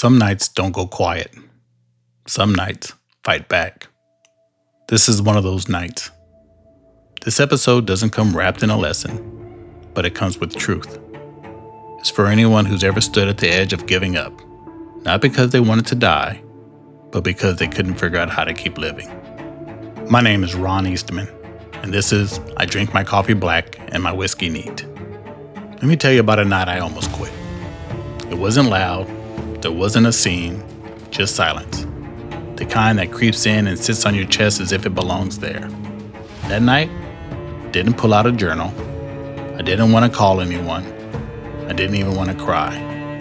Some nights don't go quiet. Some nights fight back. This is one of those nights. This episode doesn't come wrapped in a lesson, but it comes with truth. It's for anyone who's ever stood at the edge of giving up, not because they wanted to die, but because they couldn't figure out how to keep living. My name is Ron Eastman, and this is I Drink My Coffee Black and My Whiskey Neat. Let me tell you about a night I almost quit. It wasn't loud, there wasn't a scene, just silence. The kind that creeps in and sits on your chest as if it belongs there. That night, I didn't pull out a journal. I didn't want to call anyone. I didn't even want to cry.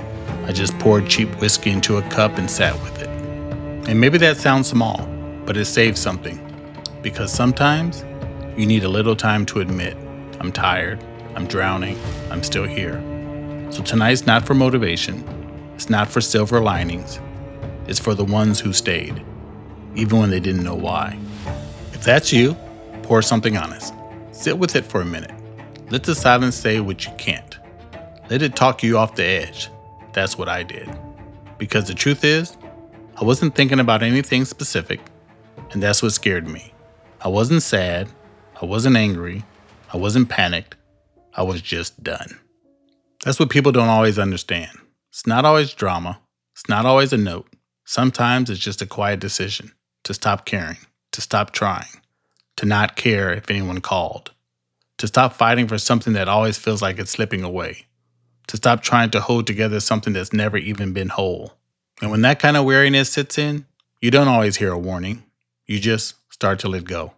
I just poured cheap whiskey into a cup and sat with it. And maybe that sounds small, but it saves something. Because sometimes you need a little time to admit, I'm tired, I'm drowning, I'm still here. So tonight's not for motivation. It's not for silver linings. It's for the ones who stayed, even when they didn't know why. If that's you, pour something honest. Sit with it for a minute. Let the silence say what you can't. Let it talk you off the edge. That's what I did. Because the truth is, I wasn't thinking about anything specific, and that's what scared me. I wasn't sad. I wasn't angry. I wasn't panicked. I was just done. That's what people don't always understand. It's not always drama. It's not always a note. Sometimes it's just a quiet decision to stop caring, to stop trying, to not care if anyone called, to stop fighting for something that always feels like it's slipping away, to stop trying to hold together something that's never even been whole. And when that kind of weariness sits in, you don't always hear a warning. You just start to let go.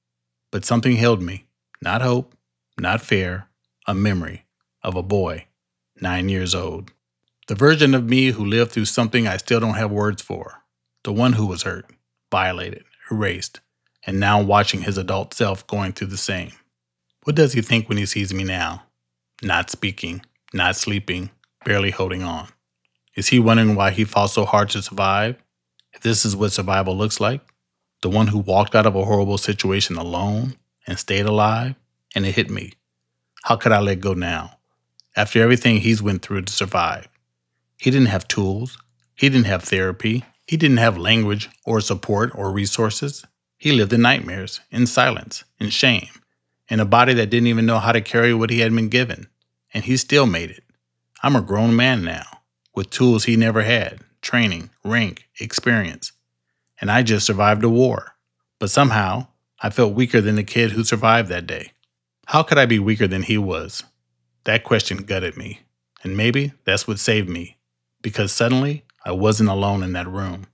But something held me. Not hope, not fear, a memory of a boy, 9 years old. The version of me who lived through something I still don't have words for. The one who was hurt, violated, erased, and now watching his adult self going through the same. What does he think when he sees me now? Not speaking, not sleeping, barely holding on. Is he wondering why he fought so hard to survive? If this is what survival looks like? The one who walked out of a horrible situation alone and stayed alive? And it hit me. How could I let go now? After everything he's went through to survive. He didn't have tools. He didn't have therapy. He didn't have language or support or resources. He lived in nightmares, in silence, in shame, in a body that didn't even know how to carry what he had been given. And he still made it. I'm a grown man now, with tools he never had, training, rank, experience. And I just survived a war. But somehow, I felt weaker than the kid who survived that day. How could I be weaker than he was? That question gutted me. And maybe that's what saved me. Because suddenly, I wasn't alone in that room.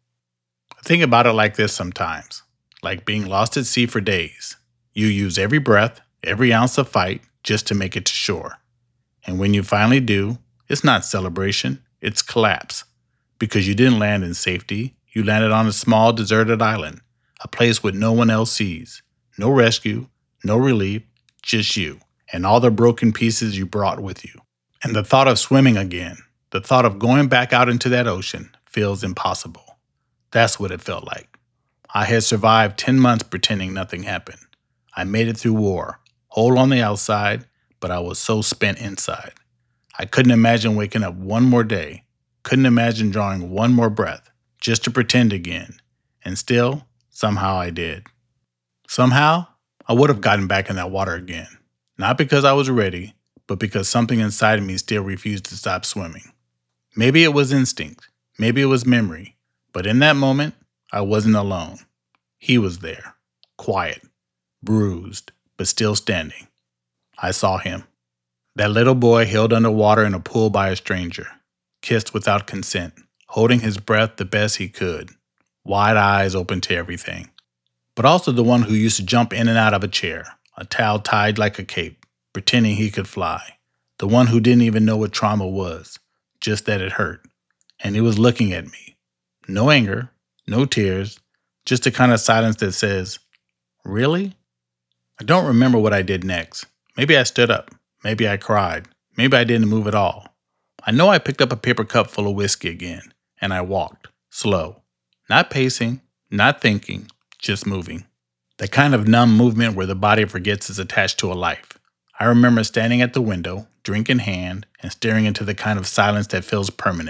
I think about it like this sometimes. Like being lost at sea for days. You use every breath, every ounce of fight, just to make it to shore. And when you finally do, it's not celebration, it's collapse. Because you didn't land in safety, you landed on a small deserted island. A place where no one else sees. No rescue, no relief, just you. And all the broken pieces you brought with you. And the thought of swimming again, the thought of going back out into that ocean feels impossible. That's what it felt like. I had survived 10 months pretending nothing happened. I made it through war, whole on the outside, but I was so spent inside. I couldn't imagine waking up one more day, couldn't imagine drawing one more breath, just to pretend again. And still, somehow I did. Somehow, I would have gotten back in that water again. Not because I was ready, but because something inside me still refused to stop swimming. Maybe it was instinct, maybe it was memory, but in that moment, I wasn't alone. He was there, quiet, bruised, but still standing. I saw him. That little boy held underwater in a pool by a stranger, kissed without consent, holding his breath the best he could, wide eyes open to everything. But also the one who used to jump in and out of a chair, a towel tied like a cape, pretending he could fly. The one who didn't even know what trauma was, just that it hurt. And he was looking at me. No anger, no tears, just a kind of silence that says, "Really?" I don't remember what I did next. Maybe I stood up. Maybe I cried. Maybe I didn't move at all. I know I picked up a paper cup full of whiskey again, and I walked, slow. Not pacing, not thinking, just moving. The kind of numb movement where the body forgets it's attached to a life. I remember standing at the window, drink in hand, and staring into the kind of silence that feels permanent.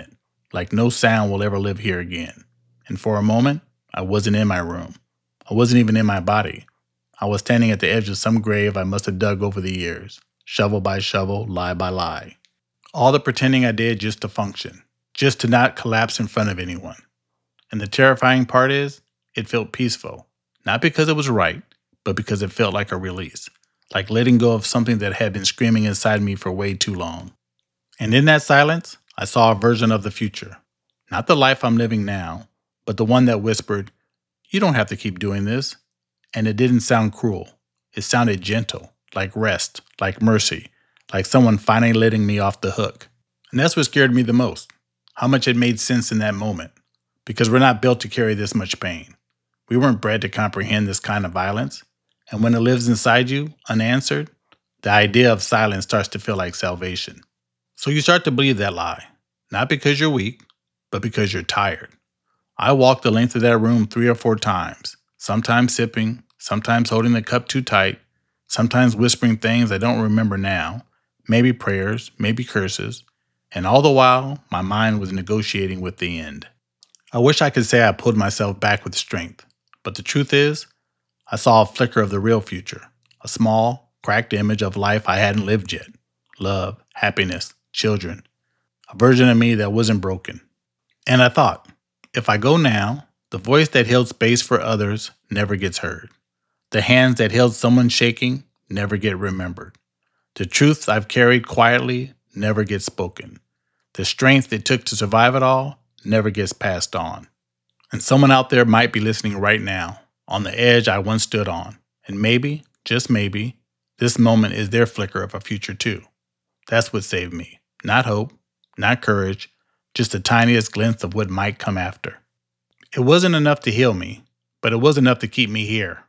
like no sound will ever live here again. And for a moment, I wasn't in my room. I wasn't even in my body. I was standing at the edge of some grave I must have dug over the years, shovel by shovel, lie by lie. All the pretending I did just to function, just to not collapse in front of anyone. And the terrifying part is, it felt peaceful. Not because it was right, but because it felt like a release. Like letting go of something that had been screaming inside me for way too long. And in that silence, I saw a version of the future. Not the life I'm living now, but the one that whispered, "You don't have to keep doing this." And it didn't sound cruel. It sounded gentle, like rest, like mercy, like someone finally letting me off the hook. And that's what scared me the most, how much it made sense in that moment. Because we're not built to carry this much pain. We weren't bred to comprehend this kind of violence. And when it lives inside you, unanswered, the idea of silence starts to feel like salvation. So you start to believe that lie, not because you're weak, but because you're tired. I walked the length of that room 3 or 4 times, sometimes sipping, sometimes holding the cup too tight, sometimes whispering things I don't remember now, maybe prayers, maybe curses, and all the while, my mind was negotiating with the end. I wish I could say I pulled myself back with strength, but the truth is, I saw a flicker of the real future, a small, cracked image of life I hadn't lived yet. Love, happiness, children, a version of me that wasn't broken. And I thought, if I go now, the voice that held space for others never gets heard. The hands that held someone shaking never get remembered. The truths I've carried quietly never get spoken. The strength it took to survive it all never gets passed on. And someone out there might be listening right now, on the edge I once stood on. And maybe, just maybe, this moment is their flicker of a future too. That's what saved me. Not hope, not courage, just the tiniest glimpse of what might come after. It wasn't enough to heal me, but it was enough to keep me here.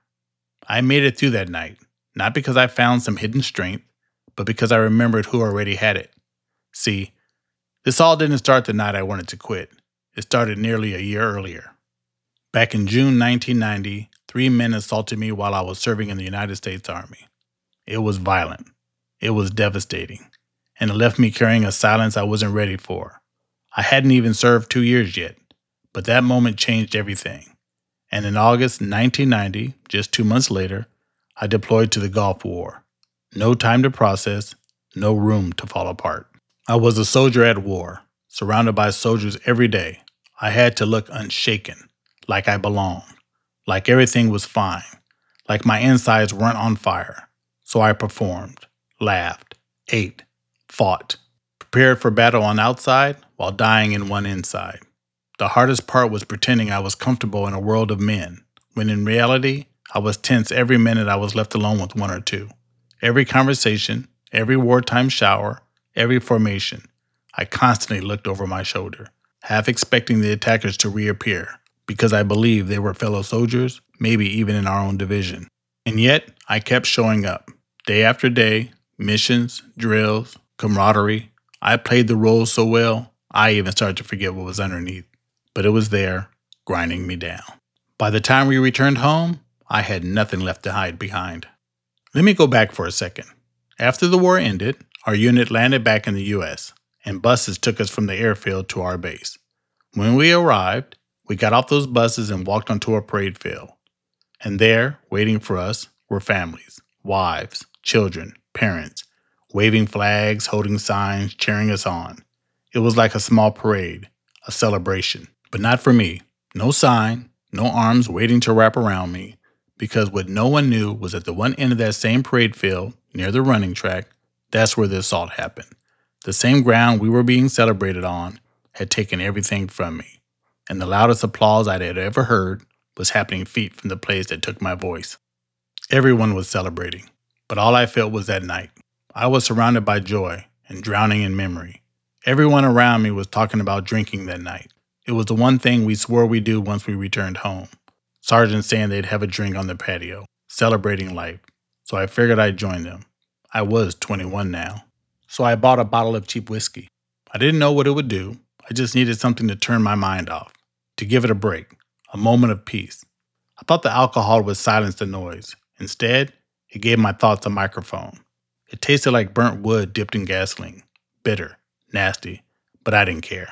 I made it through that night, not because I found some hidden strength, but because I remembered who already had it. See, this all didn't start the night I wanted to quit. It started nearly a year earlier. Back in June 1990, 3 men assaulted me while I was serving in the United States Army. It was violent. It was devastating. And it left me carrying a silence I wasn't ready for. I hadn't even served 2 years yet, but that moment changed everything. And in August 1990, just 2 months later, I deployed to the Gulf War. No time to process, no room to fall apart. I was a soldier at war, surrounded by soldiers every day. I had to look unshaken, like I belonged, like everything was fine, like my insides weren't on fire. So I performed, laughed, ate, fought, prepared for battle on outside while dying in one inside. The hardest part was pretending I was comfortable in a world of men, when in reality, I was tense every minute I was left alone with one or two. Every conversation, every wartime shower, every formation, I constantly looked over my shoulder, half expecting the attackers to reappear, because I believed they were fellow soldiers, maybe even in our own division. And yet, I kept showing up, day after day, missions, drills, camaraderie. I played the role so well, I even started to forget what was underneath. But it was there, grinding me down. By the time we returned home, I had nothing left to hide behind. Let me go back for a second. After the war ended, our unit landed back in the U.S., and buses took us from the airfield to our base. When we arrived, we got off those buses and walked onto a parade field. And there, waiting for us, were families, wives, children, parents, waving flags, holding signs, cheering us on. It was like a small parade, a celebration. But not for me. No sign, no arms waiting to wrap around me, because what no one knew was at the one end of that same parade field, near the running track, that's where the assault happened. The same ground we were being celebrated on had taken everything from me, and the loudest applause I had ever heard was happening feet from the place that took my voice. Everyone was celebrating, but all I felt was that night. I was surrounded by joy and drowning in memory. Everyone around me was talking about drinking that night. It was the one thing we swore we'd do once we returned home. Sergeants saying they'd have a drink on the patio, celebrating life. So I figured I'd join them. I was 21 now. So I bought a bottle of cheap whiskey. I didn't know what it would do. I just needed something to turn my mind off, to give it a break, a moment of peace. I thought the alcohol would silence the noise. Instead, it gave my thoughts a microphone. It tasted like burnt wood dipped in gasoline. Bitter, nasty, but I didn't care.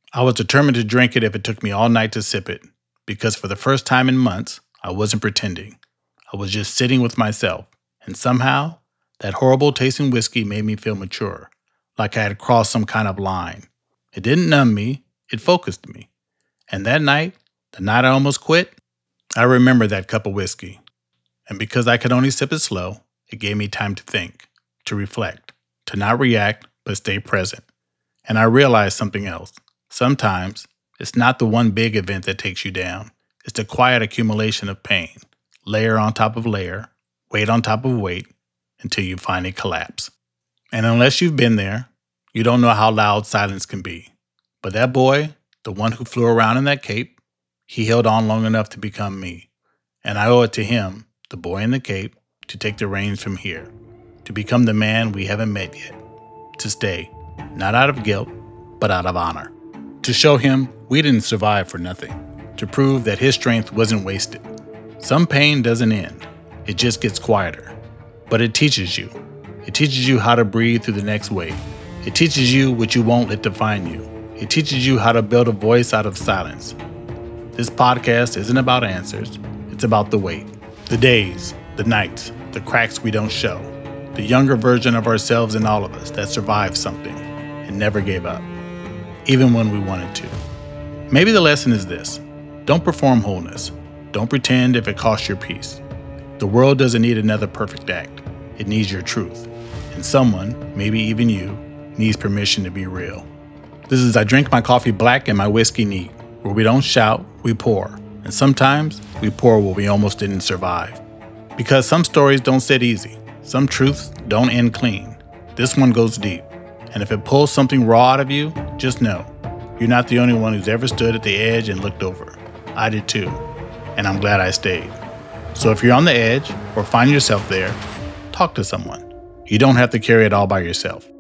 I was determined to drink it if it took me all night to sip it, because for the first time in months, I wasn't pretending. I was just sitting with myself, and somehow, that horrible tasting whiskey made me feel mature, like I had crossed some kind of line. It didn't numb me, it focused me. And that night, the night I almost quit, I remember that cup of whiskey. And because I could only sip it slow, it gave me time to think, to reflect, to not react, but stay present. And I realized something else. Sometimes, it's not the one big event that takes you down. It's the quiet accumulation of pain, layer on top of layer, weight on top of weight, until you finally collapse. And unless you've been there, you don't know how loud silence can be. But that boy, the one who flew around in that cape, he held on long enough to become me. And I owe it to him, the boy in the cape, to take the reins from here, to become the man we haven't met yet, to stay, not out of guilt, but out of honor. To show him we didn't survive for nothing, to prove that his strength wasn't wasted. Some pain doesn't end, it just gets quieter. But it teaches you. It teaches you how to breathe through the next wave. It teaches you what you won't let define you. It teaches you how to build a voice out of silence. This podcast isn't about answers, it's about the wait. The days, the nights, the cracks we don't show. The younger version of ourselves in all of us that survived something and never gave up, even when we wanted to. Maybe the lesson is this: don't perform wholeness. Don't pretend if it costs your peace. The world doesn't need another perfect act. It needs your truth. And someone, maybe even you, needs permission to be real. This is I Drink My Coffee Black and My Whiskey Neat, where we don't shout, we pour. And sometimes we pour what we almost didn't survive. Because some stories don't sit easy. Some truths don't end clean. This one goes deep. And if it pulls something raw out of you, just know, you're not the only one who's ever stood at the edge and looked over. I did too. And I'm glad I stayed. So if you're on the edge or find yourself there, talk to someone. You don't have to carry it all by yourself.